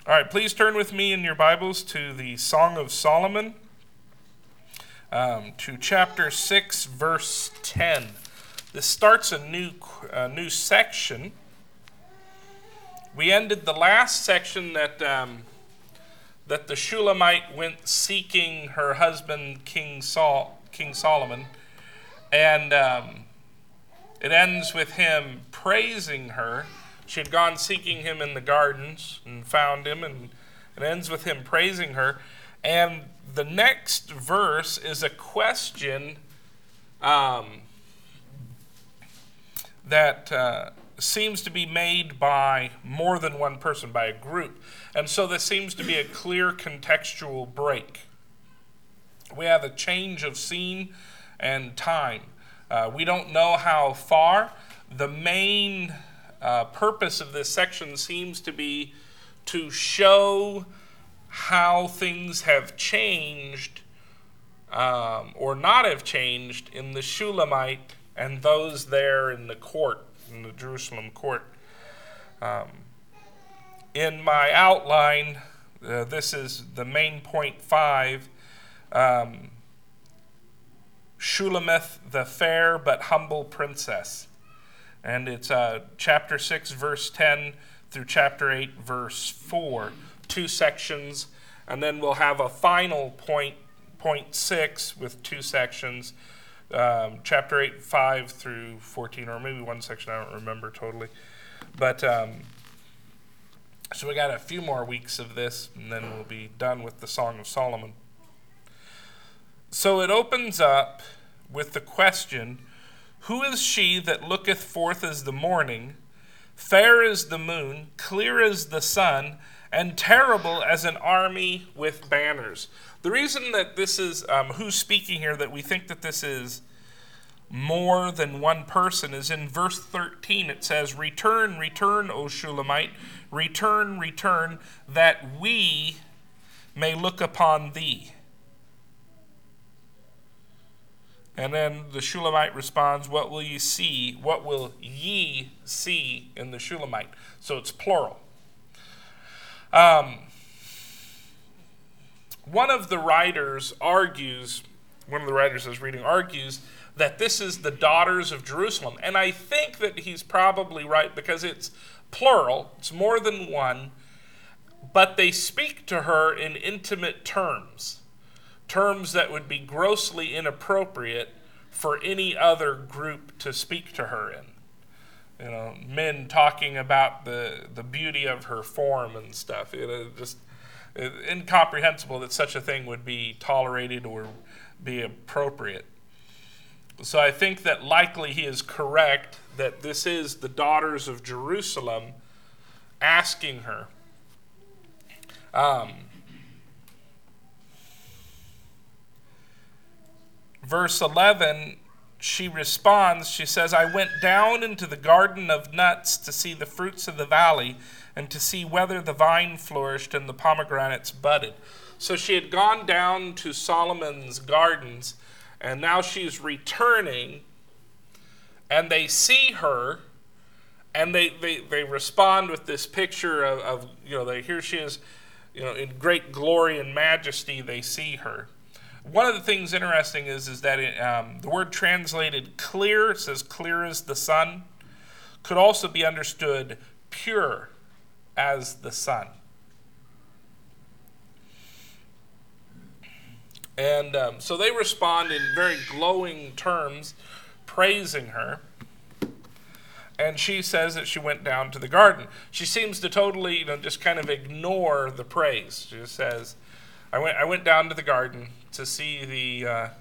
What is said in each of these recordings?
All right, please turn with me in your Bibles to the Song of Solomon, to chapter 6, verse 10. This starts a new section. We ended the last section that the Shulamite went seeking her husband, King Solomon, and it ends with him praising her. She had gone seeking him in the gardens and found him, and it ends with him praising her. And the next verse is a question that seems to be made by more than one person, by a group. And so this seems to be a clear contextual break. We have a change of scene and time. We don't know how far. The main purpose of this section seems to be to show how things have changed or not have changed in the Shulamite and those there in the court, in the Jerusalem court. In my outline, this is the main point 5, Shulamith, the fair but humble princess. And it's chapter 6, verse 10 through chapter 8, verse 4. 2 sections. And then we'll have a final point 6 with 2 sections. Chapter 8, 5 through 14, or maybe one section, I don't remember totally. But so we got a few more weeks of this, and then we'll be done with the Song of Solomon. So it opens up with the question, who is she that looketh forth as the morning, fair as the moon, clear as the sun, and terrible as an army with banners? The reason that this is, who's speaking here, that we think that this is more than one person, is in verse 13. It says, Return, return, O Shulamite, return, return, that we may look upon thee. And then the Shulamite responds, what will ye see? What will ye see in the Shulamite? So it's plural. One of the writers I was reading, argues that this is the daughters of Jerusalem. And I think that he's probably right because it's plural. It's more than one. But they speak to her in intimate terms. Terms that would be grossly inappropriate for any other group to speak to her in. You know, men talking about the beauty of her form and stuff. Just incomprehensible that such a thing would be tolerated or be appropriate. So I think that likely he is correct that this is the daughters of Jerusalem asking her. Verse 11, she responds, she says, I went down into the garden of nuts to see the fruits of the valley and to see whether the vine flourished and the pomegranates budded. So she had gone down to Solomon's gardens, and now she's returning, and they see her, and they respond with this picture of here she is, in great glory and majesty, they see her. One of the things interesting is that the word translated clear, it says clear as the sun, could also be understood pure as the sun. And so they respond in very glowing terms, praising her. And she says that she went down to the garden. She seems to totally, just kind of ignore the praise. She just says, I went down to the garden to see the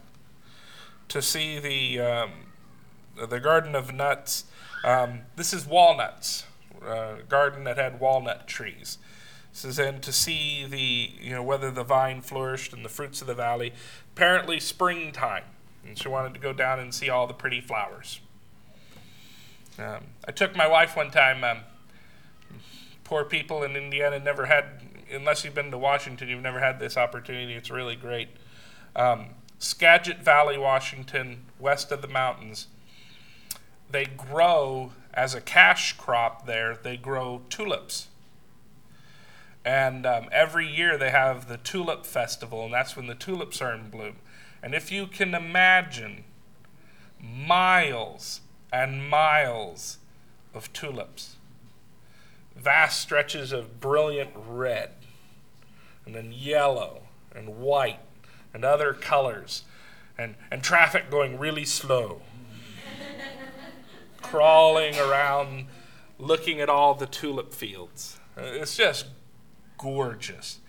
garden of nuts. This is walnuts, a garden that had walnut trees. This is and to see whether the vine flourished and the fruits of the valley. Apparently springtime, and she wanted to go down and see all the pretty flowers. I took my wife one time. Poor people in Indiana never had, unless you've been to Washington, you've never had this opportunity. It's really great. Skagit Valley, Washington, west of the mountains, they grow, as a cash crop there, they grow tulips. And every year they have the Tulip Festival, and that's when the tulips are in bloom. And if you can imagine miles and miles of tulips, vast stretches of brilliant red, and then yellow and white and other colors, and traffic going really slow, crawling around looking at all the tulip fields. It's just gorgeous.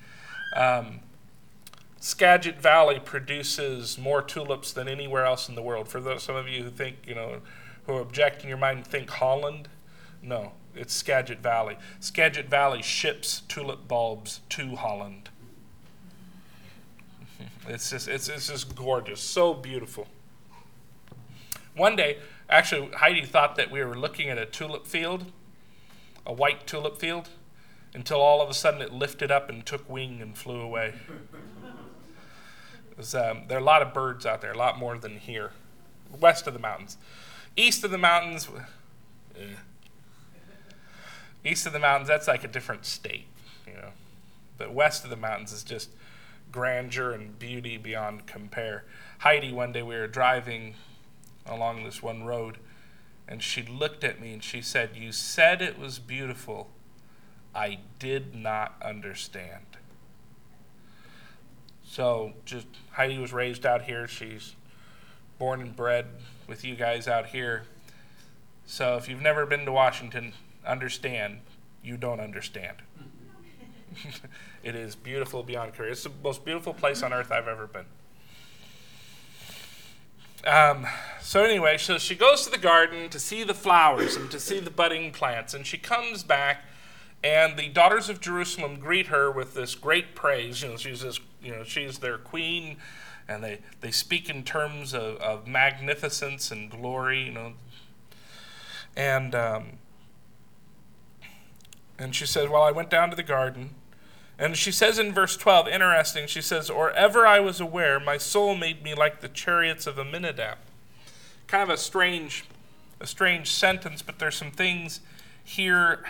Skagit Valley produces more tulips than anywhere else in the world. For those, some of you who think, who object in your mind, think Holland. No, it's Skagit Valley. Skagit Valley ships tulip bulbs to Holland. It's just gorgeous, so beautiful. One day, actually, Heidi thought that we were looking at a tulip field, a white tulip field, until all of a sudden it lifted up and took wing and flew away. There are a lot of birds out there, a lot more than here, west of the mountains. East of the mountains, that's like a different state, But west of the mountains is just grandeur and beauty beyond compare. Heidi, one day we were driving along this one road, and she looked at me and she said, "You said it was beautiful. I did not understand." So just Heidi was raised out here. She's born and bred with you guys out here. So if you've never been to Washington, understand, you don't understand. It is beautiful beyond compare. It's the most beautiful place on earth I've ever been. So anyway, so she goes to the garden to see the flowers and to see the budding plants, and she comes back, and the daughters of Jerusalem greet her with this great praise. She's their queen, and they speak in terms of magnificence and glory, And she says, "Well, I went down to the garden." And she says in verse 12, interesting, she says, "Or ever I was aware, my soul made me like the chariots of Aminadab." Kind of a strange sentence, but there's some things here.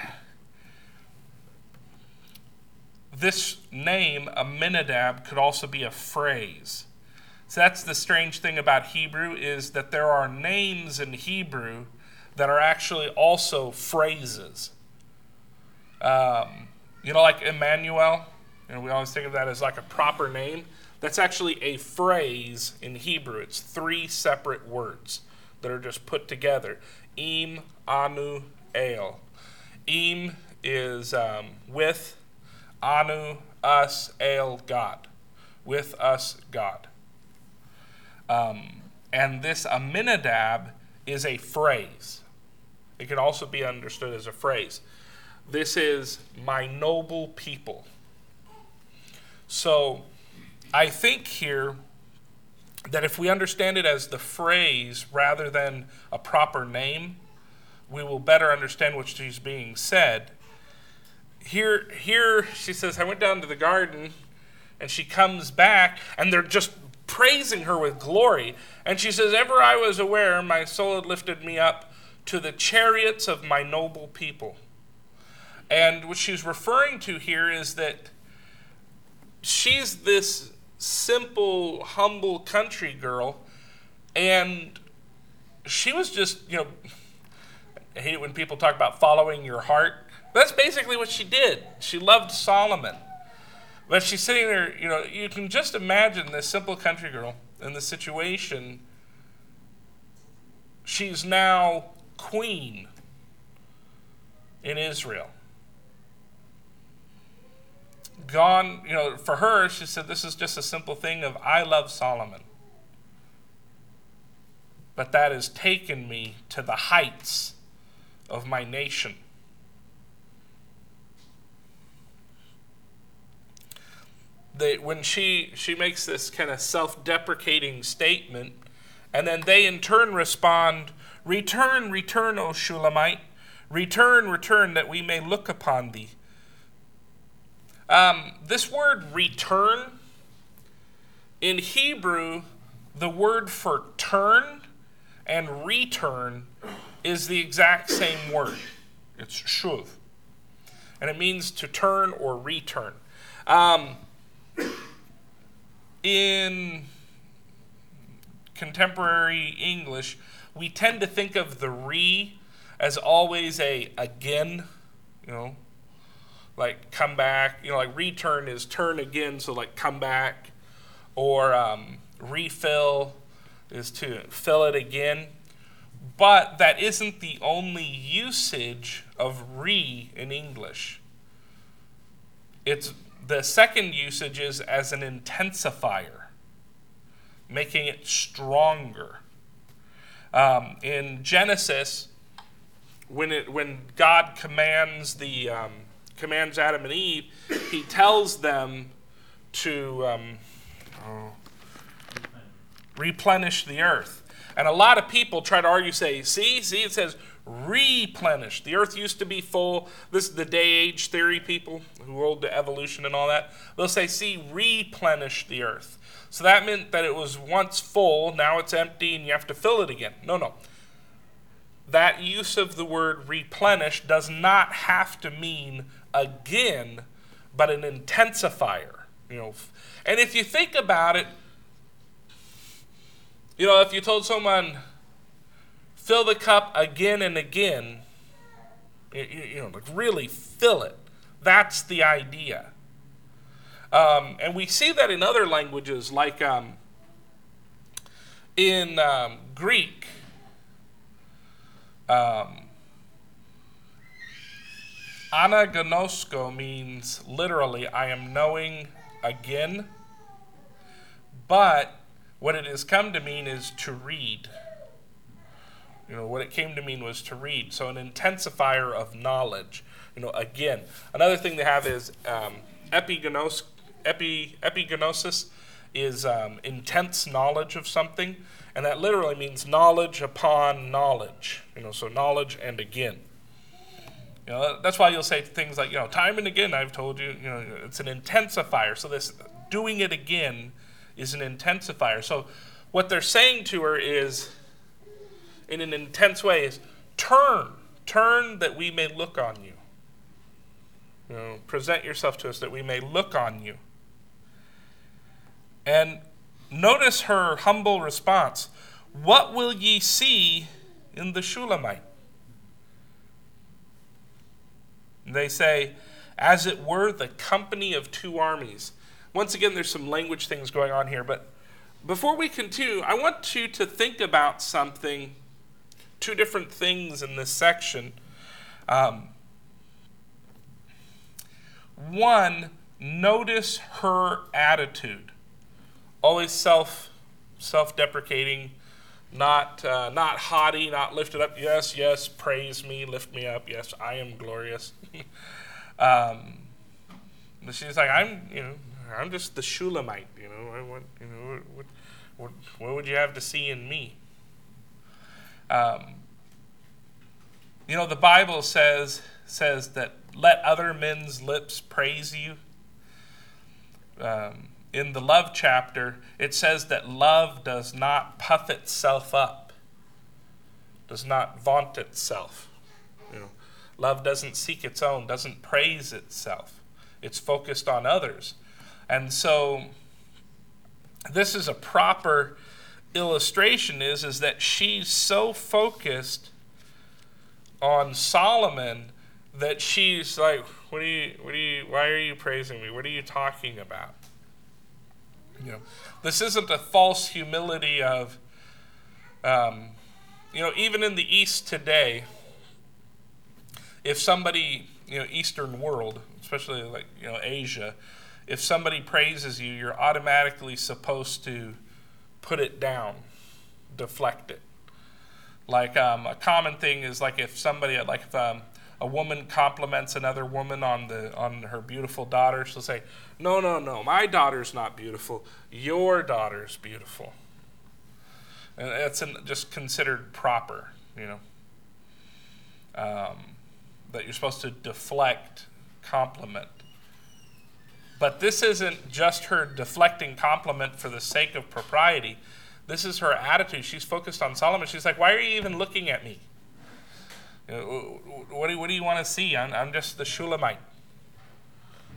This name, Aminadab, could also be a phrase. So that's the strange thing about Hebrew, is that there are names in Hebrew that are actually also phrases. Like Emmanuel, we always think of that as like a proper name. That's actually a phrase in Hebrew. It's 3 separate words that are just put together. Im, Anu, El. Im is with, Anu, us, El, God. With us, God. And this Aminadab is a phrase. It can also be understood as a phrase. This is my noble people. So I think here that if we understand it as the phrase rather than a proper name, we will better understand what she's being said. Here she says, "I went down to the garden," and she comes back, and they're just praising her with glory. And she says, "Ever I was aware, my soul had lifted me up to the chariots of my noble people." And what she's referring to here is that she's this simple, humble country girl, and she was just, I hate it when people talk about following your heart. That's basically what she did. She loved Solomon. But she's sitting there, you can just imagine this simple country girl in the situation. She's now queen in Israel. Gone, for her, she said, this is just a simple thing of, I love Solomon. But that has taken me to the heights of my nation. When she makes this kind of self-deprecating statement, and then they in turn respond, "Return, return, O Shulamite. Return, return, that we may look upon thee." This word return, in Hebrew, the word for turn and return is the exact same word. It's shuv. and it means to turn or return. In contemporary English, we tend to think of the re as always a again, like come back. Like return is turn again, so like come back. Or refill is to fill it again. But that isn't the only usage of re in English. It's the second usage is as an intensifier, making it stronger. In Genesis, when God commands commands Adam and Eve, he tells them to replenish the earth. And a lot of people try to argue, say, see, it says replenish. The earth used to be full. This is the day-age theory people who hold to evolution and all that. They'll say, see, replenish the earth. So that meant that it was once full, now it's empty, and you have to fill it again. No. That use of the word replenish does not have to mean again, but an intensifier. And if you think about it, if you told someone, fill the cup again and again, like really fill it. That's the idea. And we see that in other languages, like in Greek. Anagnosko means literally, I am knowing again. But what it has come to mean is to read. What it came to mean was to read. So an intensifier of knowledge. Again. Another thing they have is epigenosis is intense knowledge of something. And that literally means knowledge upon knowledge. So knowledge and again. That's why you'll say things like, time and again I've told you, it's an intensifier. So this doing it again is an intensifier. So what they're saying to her is, in an intense way, is turn that we may look on you. Present yourself to us that we may look on you. And notice her humble response. What will ye see in the Shulamite? They say, as it were the company of two armies. Once again, there's some language things going on here, but before we continue, I want you to think about something, two different things in this section. One, notice her attitude. Always self-deprecating, not haughty, not lifted up. Yes, praise me, lift me up. Yes, I am glorious. She's like, I'm just the Shulamite. I want, what would you have to see in me? The Bible says that let other men's lips praise you. In the love chapter, it says that love does not puff itself up, does not vaunt itself. Love doesn't seek its own, doesn't praise itself. It's focused on others. And so this is a proper illustration is that she's so focused on Solomon that she's like, why are you praising me? What are you talking about? This isn't a false humility of, even in the East today, if somebody, Eastern world, especially like, Asia, if somebody praises you, you're automatically supposed to put it down, deflect it. Like a common thing is like if somebody, if a woman compliments another woman on her beautiful daughter, she'll say, no, my daughter's not beautiful, your daughter's beautiful. And that's just considered proper, that you're supposed to deflect compliment. But this isn't just her deflecting compliment for the sake of propriety. This is her attitude. She's focused on Solomon. She's like, why are you even looking at me? What do you want to see? I'm just the Shulamite.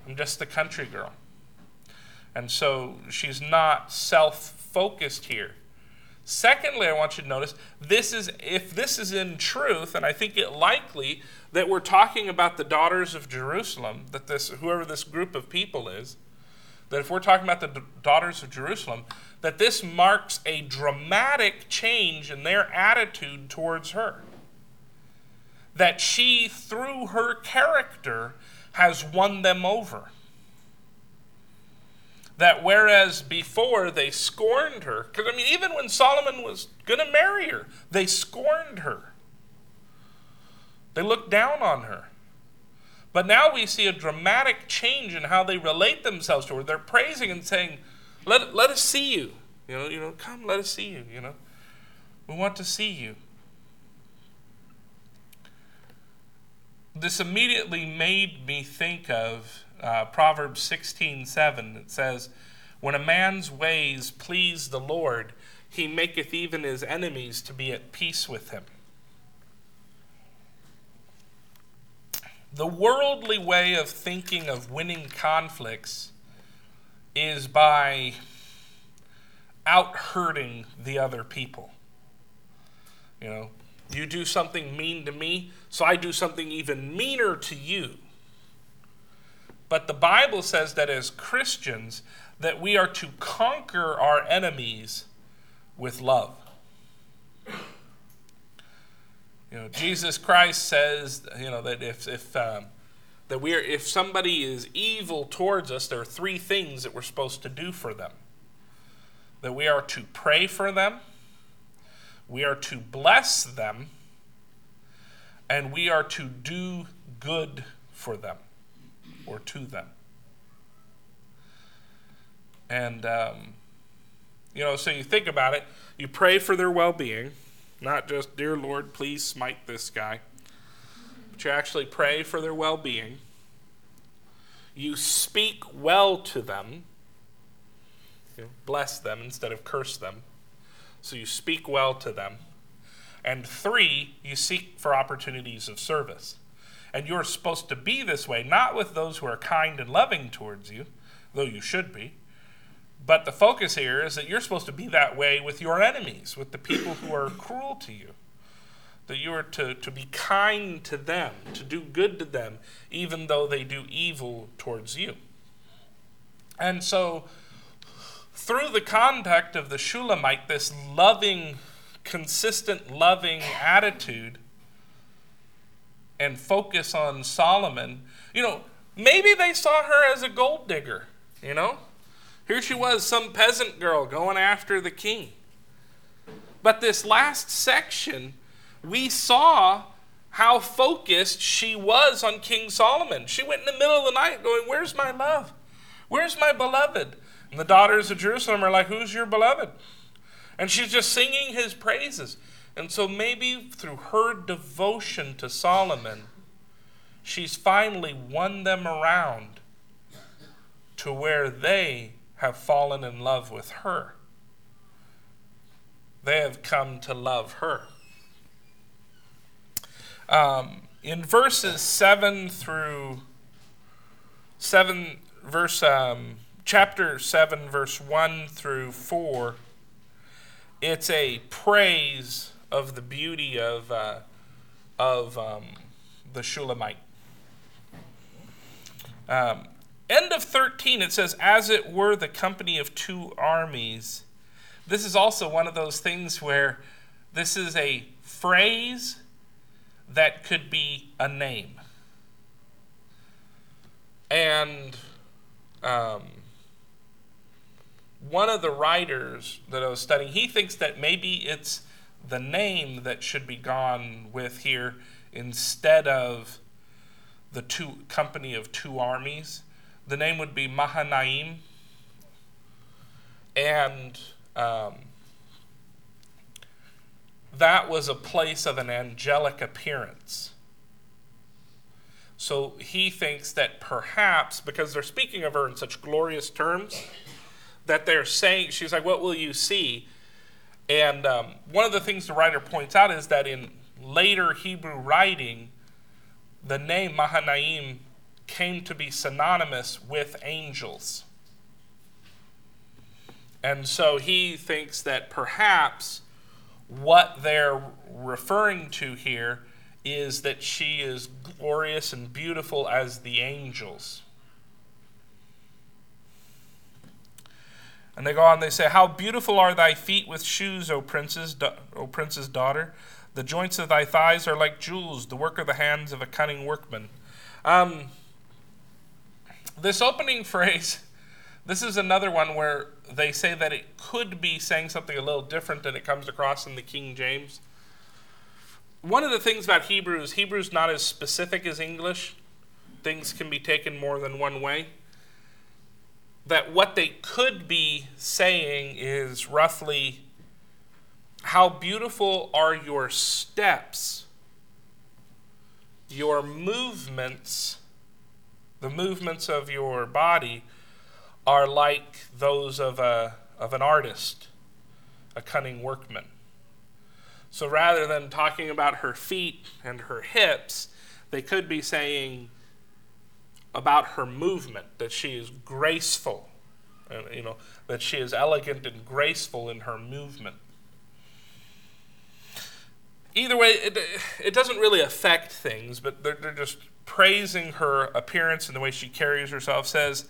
I'm just a country girl. And so she's not self-focused here. Secondly, I want you to notice, if this is in truth, and I think it likely that we're talking about the daughters of Jerusalem, that whoever this group of people is, that if we're talking about the daughters of Jerusalem, that this marks a dramatic change in their attitude towards her. That she, through her character, has won them over. That whereas before they scorned her, because even when Solomon was going to marry her, they scorned her. They looked down on her. But now we see a dramatic change in how they relate themselves to her. They're praising and saying, let us see you. Come, let us see you. We want to see you. This immediately made me think of Proverbs 16:7. It says, when a man's ways please the Lord, he maketh even his enemies to be at peace with him. The worldly way of thinking of winning conflicts is by out-hurting the other people. You do something mean to me, so I do something even meaner to you. But the Bible says that as Christians, that we are to conquer our enemies with love. Jesus Christ says, that if somebody is evil towards us, there are three things that we're supposed to do for them. That we are to pray for them, we are to bless them, and we are to do good for them, or to them. And, so you think about it, you pray for their well-being, not just, dear Lord, please smite this guy, but you actually pray for their well-being. You speak well to them, bless them instead of curse them. So you speak well to them. And 3, you seek for opportunities of service. And you're supposed to be this way, not with those who are kind and loving towards you, though you should be. But the focus here is that you're supposed to be that way with your enemies, with the people who are cruel to you. That you are to be kind to them, to do good to them, even though they do evil towards you. And so, through the conduct of the Shulamite, this loving, consistent loving attitude and focus on Solomon, maybe they saw her as a gold digger, Here she was, some peasant girl going after the king. But this last section, we saw how focused she was on King Solomon. She went in the middle of the night going, where's my love? Where's my beloved? And the daughters of Jerusalem are like, who's your beloved? And she's just singing his praises. And so maybe through her devotion to Solomon, she's finally won them around to where they have fallen in love with her. They have come to love her. In verses chapter 7, verse 1 through 4, it's a praise of the beauty of the Shulamite. End of 13, it says, as it were the company of two armies. This is also one of those things where this is a phrase that could be a name. And one of the writers that I was studying, he thinks that maybe it's the name that should be gone with here instead of the company of two armies. The name would be Mahanaim. And that was a place of an angelic appearance. So he thinks that perhaps, because they're speaking of her in such glorious terms, that they're saying, she's like, what will you see? And one of the things the writer points out is that in later Hebrew writing, the name Mahanaim came to be synonymous with angels. And so he thinks that perhaps what they're referring to here is that she is glorious and beautiful as the angels. And they go on, they say, "How beautiful are thy feet with shoes, O prince's daughter. The joints of thy thighs are like jewels, the work of the hands of a cunning workman." This opening phrase, this is another one where they say that it could be saying something a little different than it comes across in the King James. One of the things about Hebrew's not as specific as English. Things can be taken more than one way. That what they could be saying is roughly, how beautiful are your steps, your movements, the movements of your body are like those of an artist, a cunning workman. So rather than talking about her feet and her hips, they could be saying about her movement, that she is graceful, that she is elegant and graceful in her movement. Either way, it doesn't really affect things, but they're just praising her appearance and the way she carries herself. Says,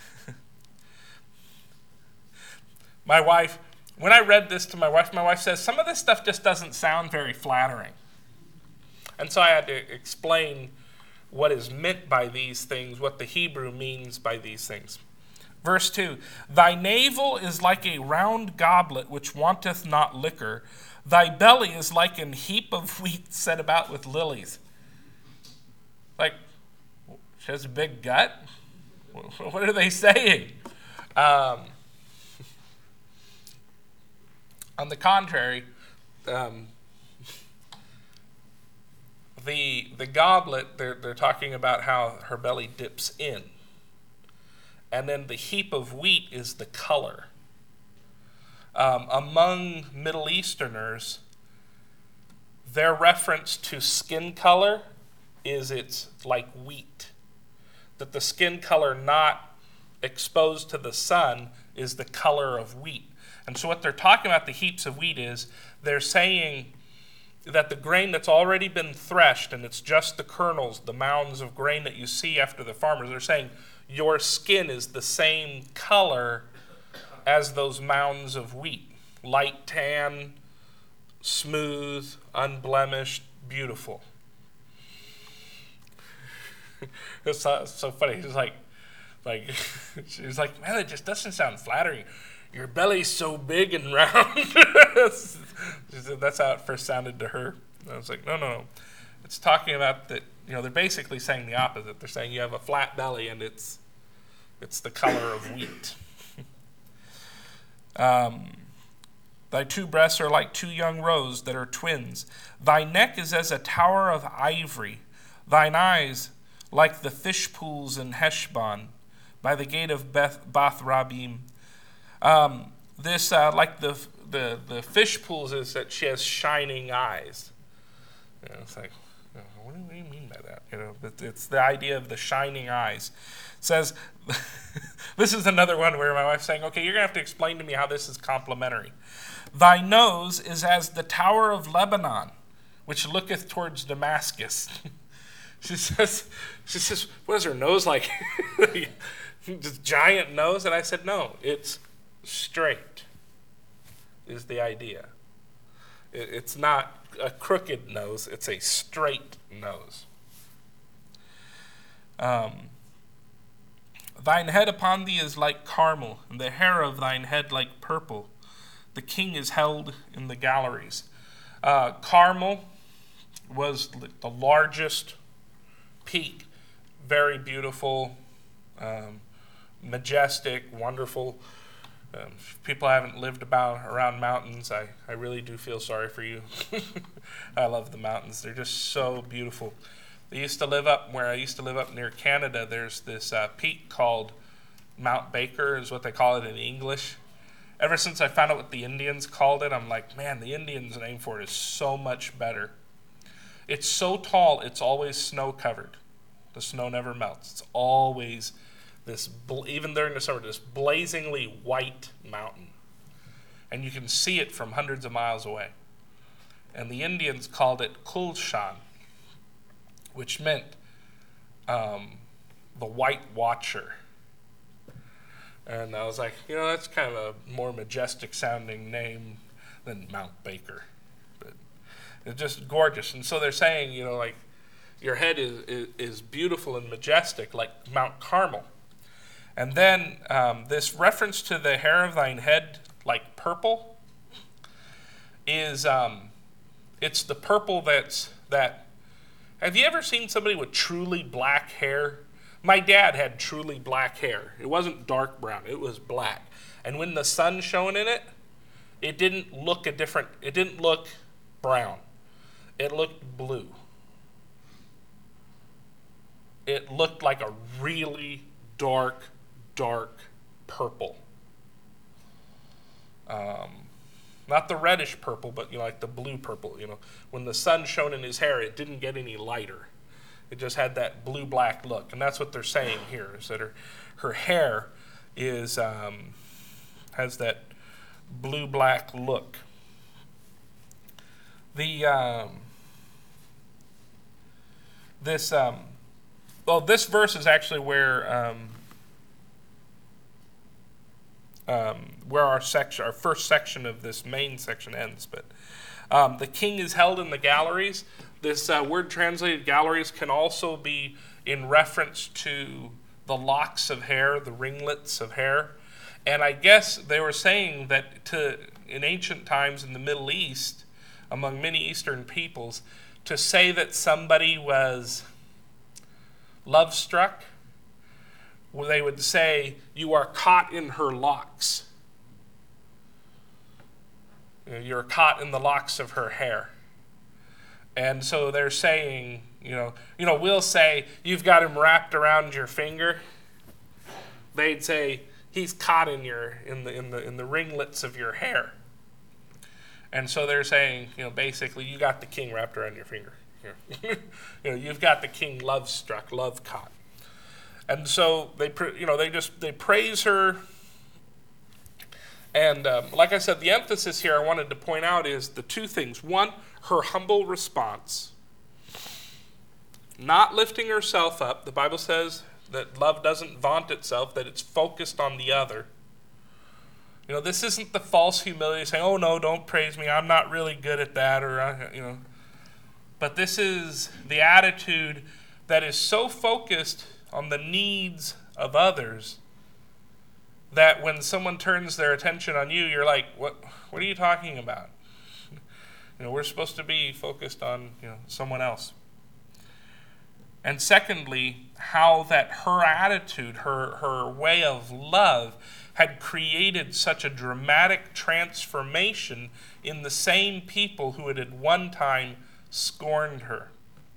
my wife, when I read this to my wife says, some of this stuff just doesn't sound very flattering. And so I had to explain what is meant by these things, what the Hebrew means by these things. Verse 2, "Thy navel is like a round goblet which wanteth not liquor. Thy belly is like an heap of wheat set about with lilies." Like, she has a big gut? What are they saying? On the contrary, the goblet, they're talking about how her belly dips in. And then the heap of wheat is the color. Among Middle Easterners, their reference to skin color is it's like wheat. That the skin color not exposed to the sun is the color of wheat. And so what they're talking about, the heaps of wheat, is they're saying that the grain that's already been threshed, and it's just the kernels, the mounds of grain that you see after the farmers, they're saying your skin is the same color as those mounds of wheat. Light tan, smooth, unblemished, beautiful. It's so funny. She's like, man, it just doesn't sound flattering. Your belly's so big and round. That's how it first sounded to her. And I was like, no. It's talking about that, they're basically saying the opposite. They're saying you have a flat belly and it's the color of wheat. Thy two breasts are like two young roes that are twins. Thy neck is as a tower of ivory. Thine eyes like the fish pools in Heshbon, by the gate of Bath Rabim. This like the fish pools is that she has shining eyes. It's like, what do you mean by that? But it's the idea of the shining eyes. It says, this is another one where my wife's saying, okay, you're going to have to explain to me how this is complementary. Thy nose is as the tower of Lebanon, which looketh towards Damascus. She says, what is her nose like? This giant nose? And I said, no, it's straight is the idea. It's not a crooked nose, it's a straight nose. Thine head upon thee is like Carmel, and the hair of thine head like purple. The king is held in the galleries. Carmel was the largest peak, very beautiful, majestic, wonderful. If people haven't lived around mountains, I really do feel sorry for you. I love the mountains. They're just so beautiful. Where I used to live up near Canada, there's this peak called Mount Baker, is what they call it in English. Ever since I found out what the Indians called it, I'm like, man, the Indians' name for it is so much better. It's so tall, it's always snow-covered. The snow never melts. It's always this, even during the summer, this blazingly white mountain. And you can see it from hundreds of miles away. And the Indians called it Kulshan, which meant the White Watcher. And I was like, that's kind of a more majestic sounding name than Mount Baker. But it's just gorgeous. And so they're saying, like, your head is beautiful and majestic like Mount Carmel. And then this reference to the hair of thine head like purple is, it's the purple that, have you ever seen somebody with truly black hair? My dad had truly black hair. It wasn't dark brown, it was black. And when the sun shone in it, it didn't look brown. It looked blue. It looked like a really dark purple. Not the reddish purple, but like the blue purple. When the sun shone in his hair, it didn't get any lighter. It just had that blue-black look, and that's what they're saying here, is that her hair is has that blue-black look. This verse is actually where our first section of this main section ends. But the king is held in the galleries. This word translated galleries can also be in reference to the locks of hair, the ringlets of hair. And I guess they were saying that in ancient times in the Middle East, among many Eastern peoples, to say that somebody was love struck, they would say, you are caught in her locks. You're caught in the locks of her hair. And so they're saying, we'll say, you've got him wrapped around your finger. They'd say, he's caught in the ringlets of your hair. And so they're saying, basically, you got the king wrapped around your finger. You've got the king love struck, love caught. And so they praise her. And like I said, the emphasis here I wanted to point out is the two things. One, her humble response. Not lifting herself up. The Bible says that love doesn't vaunt itself, that it's focused on the other. This isn't the false humility saying, oh no, don't praise me, I'm not really good at that, or, But this is the attitude that is so focused on the needs of others that when someone turns their attention on you, you're like, what are you talking about? We're supposed to be focused on someone else. And secondly, how that her attitude, her way of love had created such a dramatic transformation in the same people who had at one time scorned her.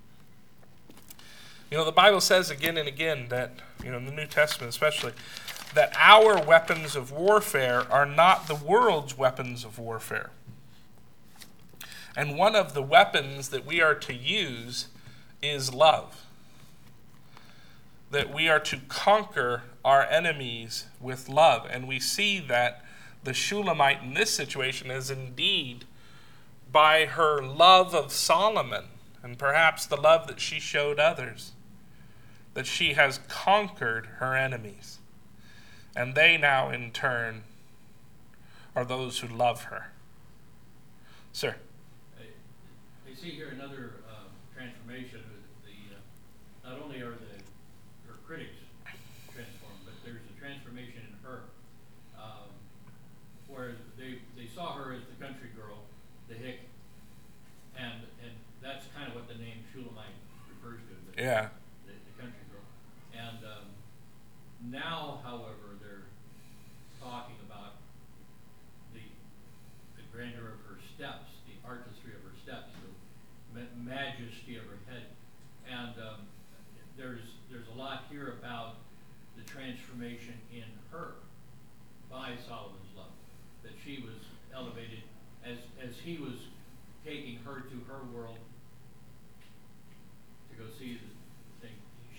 The Bible says again and again that, in the New Testament especially, that our weapons of warfare are not the world's weapons of warfare. And one of the weapons that we are to use is love. That we are to conquer our enemies with love. And we see that the Shulamite in this situation is indeed by her love of Solomon, and perhaps the love that she showed others, that she has conquered her enemies. And they now, in turn, are those who love her. Sir? I see here another transformation. Not only are her critics transformed, but there's a transformation in her, where they saw her as the country girl, the hick, and that's kind of what the name Shulamite refers to. Yeah. The country girl. And now, however, they're talking about the grandeur of her steps, the artistry of her steps, the majesty of her head. And there's a lot here about the transformation in her by Solomon's love, that she was elevated as he was taking her to her world to go see the thing.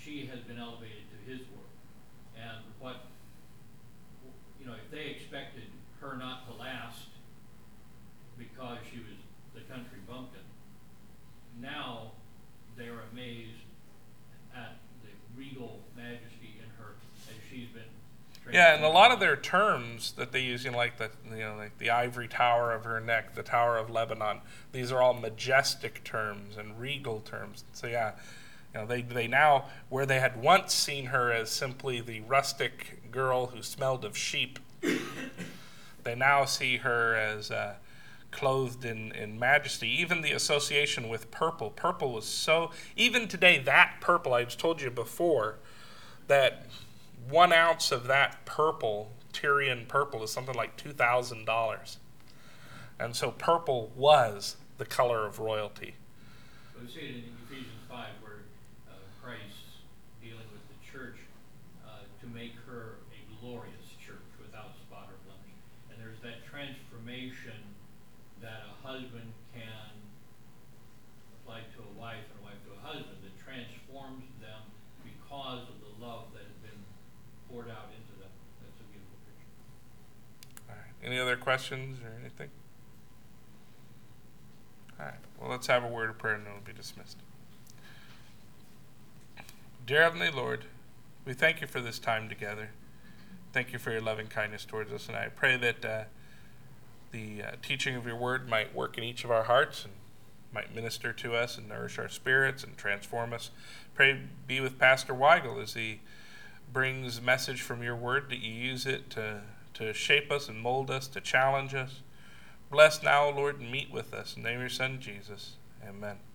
she has been elevated to his work. And what, if they expected her not to last because she was the country bumpkin, now they are amazed at the regal majesty in her as she's been trained. Yeah, and a lot of their terms that they use, like the ivory tower of her neck, the Tower of Lebanon, these are all majestic terms and regal terms. So yeah, they now, where they had once seen her as simply the rustic girl who smelled of sheep, they now see her as clothed in majesty. Even the association with purple. Purple was so, even today, that purple, I've told you before, that 1 ounce of that purple, Tyrian purple, is something like $2,000. And so purple was the color of royalty. We see it in Ephesians 5 where Christ's dealing with the church to make her a glorious church without spot or blemish. And there's that transformation that a husband can apply to a wife and a wife to a husband that transforms them because of the love that has been poured out into them. That's a beautiful picture. All right. Any other questions or anything? All right. Well, let's have a word of prayer and then we'll be dismissed. Dear Heavenly Lord, we thank you for this time together. Thank you for your loving kindness towards us, and I pray that the teaching of your word might work in each of our hearts and might minister to us and nourish our spirits and transform us. Pray be with Pastor Weigel as he brings message from your word, that you use it to shape us and mold us, to challenge us. Bless now, Lord, and meet with us. In the name of your Son, Jesus. Amen.